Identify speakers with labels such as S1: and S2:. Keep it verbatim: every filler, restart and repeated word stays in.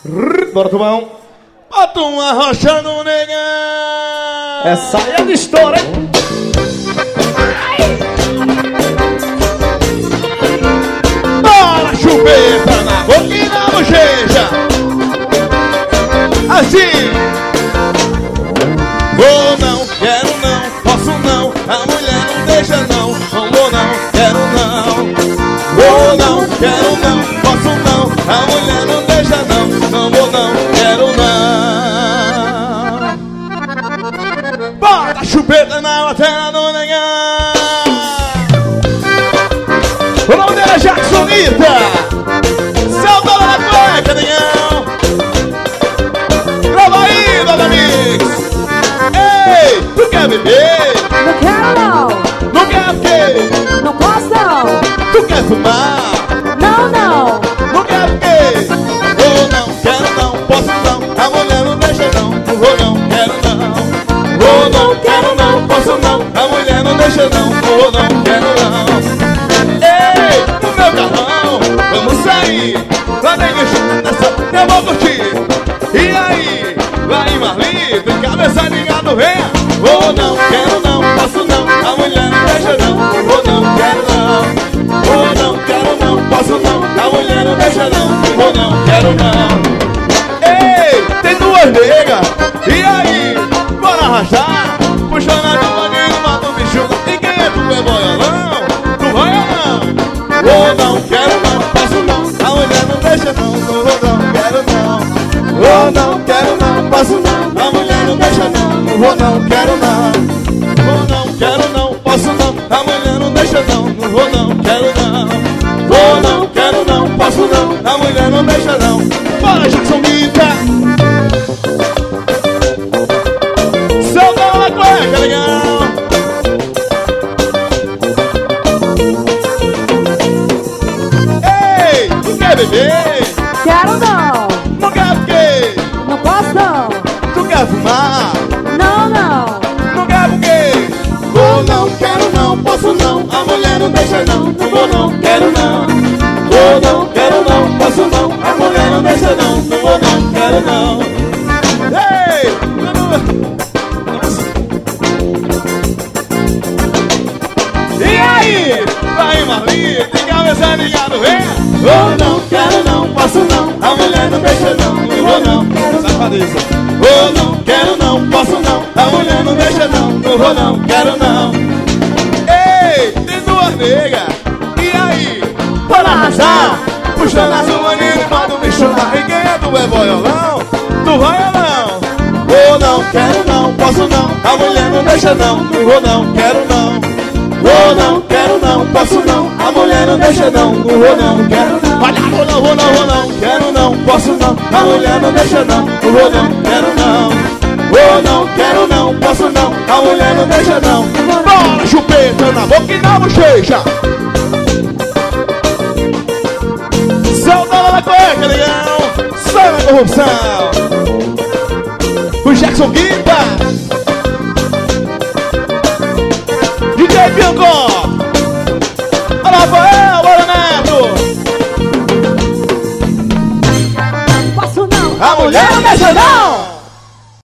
S1: Bora, Tubão. Bota uma rocha no negão.
S2: Essa aí é de história, hein?
S1: Bora, chupeta na boca e na bochecha. Assim. Vou não, quero não, posso não. A mulher não deixa não. Não vou não, quero não. Vou não, quero não, posso não. A mulher não deixa não. Não vou não, quero não. Bota chupeta na lateral do negão. O nome dela é Jackson Ita. Salta lá na cueca, negão. Grava aí, Dona Mix. Ei, tu quer beber?
S3: Não quero não.
S1: Não quer o quê?
S3: Não posso não.
S1: Tu quer fumar?
S3: Não, não.
S1: Não quer o quê? Vou não, quero não, posso não. A mulher não deixa não. Vou não, quero não. Vou não, quero não, posso não. A mulher não deixa não. Vou não, quero não. Ei, no meu carrão, vamos sair. Lá na igreja, nessa eu vou curtir. E aí, lá em Marli, tem cabeça ligada, venha. Vou não, quero não, posso não. A mulher não deixa não. Vou não, quero não. Vou não, quero não, posso não. A mulher não deixa não. Vou não, quero não. Ei, tem duas negas. E aí, bora arrastar. Puxando a devaguinho, mata o bicho. E quem é tu, é boiolão? Tu vai ou não? Vou não, quero não, posso não. A mulher não deixa não. Vou não, quero não. Vou não, quero não, posso não. A mulher não deixa não. Vou não, quero não. Vou não, quero não, posso não. A mulher não deixa não. Vou não, quero não. Vou não, quero não, posso não. A mulher não deixa não. Bora, Jackson Mita. Solta na cueca, legal. Ei, tu quer beber?
S3: Quero não.
S1: Não quer o quê?
S3: Não posso não.
S1: Tu quer fumar?
S3: Não, não.
S1: Não quer o quê? Vou não, quero não, posso não. A mulher não deixa não. Não vou não, quero não. Vou não, quero não, posso não. A mulher não deixa não. Não vou não, quero não. Ei! E aí? Vai Marli, tem cabeça ligada, venha. Vou não, quero não, posso não. A mulher não deixa não. Não vou não, safadeza. Vou não, quero não, posso não. A mulher não deixa não. Não vou não, quero não. Ei, tem duas negas. E aí? Bora arrasar. Puxando a sua maneira e bota o bicho lá. E quem é tu, é boiolão? Tu vai ou não? Vou não, quero não, posso não. A mulher não deixa não. Não vou não, quero não. Vou não, quero não, posso não. A mulher não deixa não. Não vou não, quero não. Olha, vou não, vou não, vou não. Quero não, posso não. A mulher não deixa não. Não vou não, quero não. Vou não, quero não, posso não. A mulher não deixa não. Bora, chupeta na boca e na bochecha. Solta lá na cueca, legal. Sai na corrupção. O Jackson Guita.